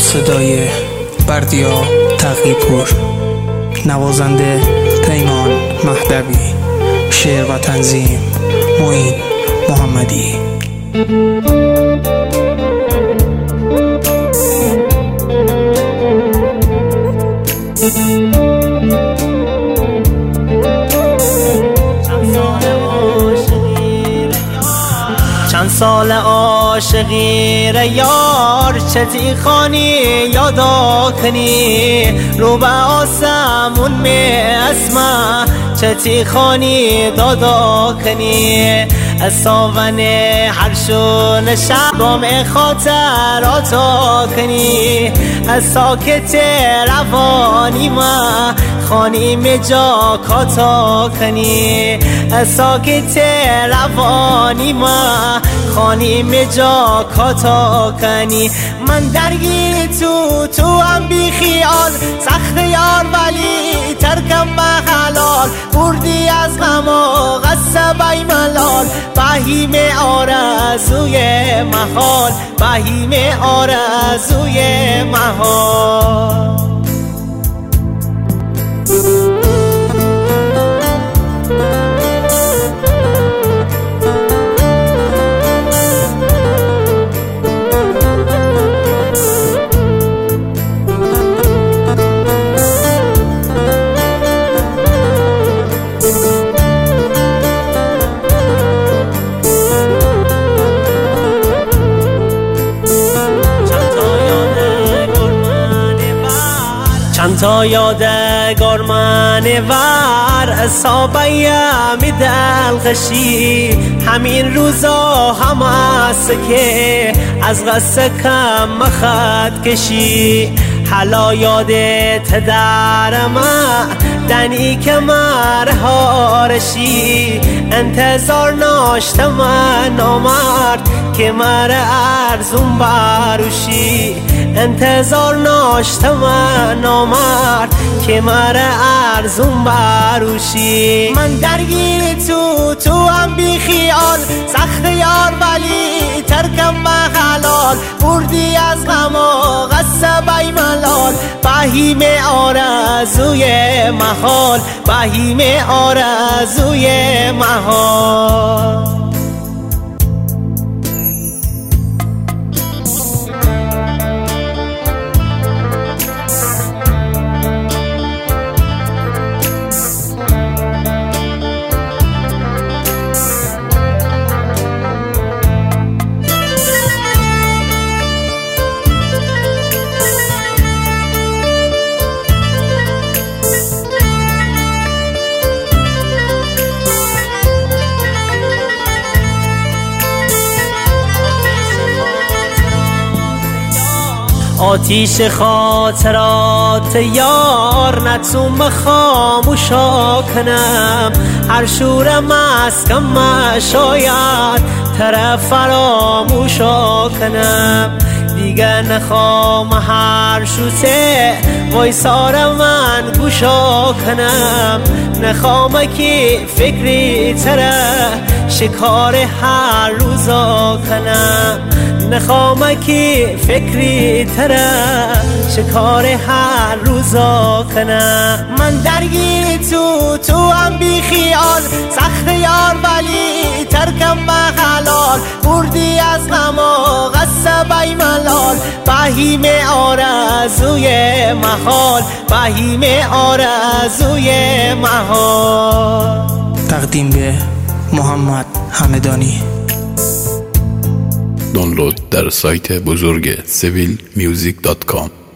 صدای بردیا تقی‌پور، نوازنده پیمان مهدوی، شعر و تنظیم معین محمدی. چند سال عاشقی ره یار، چتی خانی یادا کنی رو به آسمون می اسما، چتی خانی دادا کنی ساون هر شون شب با می خاطراتا کنی ساکت روانی ما خانی می جا کاتا کنی ساکت روانی ما خانی می جا کاتا کنی. من درگیر تو هم بی خیال، سخت یار ولی ترکم به حلال، بردی از غم و غصه بی ملال، بهیم آرزوی محال، بهیم آرزوی محال. چند تا یادگار منور حسابیم دلغشی، همین روزا هم است که از غصه کم مخد کشی، حالا یادت درم دنی که مرهارشی، انتظار ناشت من نامرد که مر ارزون بروشی، انتظار ناشت من نامرد که مر ارزون بروشی. من درگیر تو هم بی خیال، سخت یار ولی ترکم به حلال، بردی از غم و غصه بی ملال، بهیم آرزوی محال، بهیم آرزوی محال. آتیش خاطرات یار نتونم خاموشا کنم، هر شورم از کم شاید طرف فراموشا کنم، دیگه نخوام هر شوته وای سار من گوشا کنم، نخوام که فکری تره شکار هر روزا کنم، نخوام که فکری تره شکار هر روزا کنم. من درگیر تو هم بی خیال، سخت یار ولی ترکم به حلال، بردی از غم و غصه بی ملال، بهیم آرزوی محال، بهیم آرزوی محال. تقدیم به محمد همدانی. دانلود در سایت بزرگ civilmusic.com.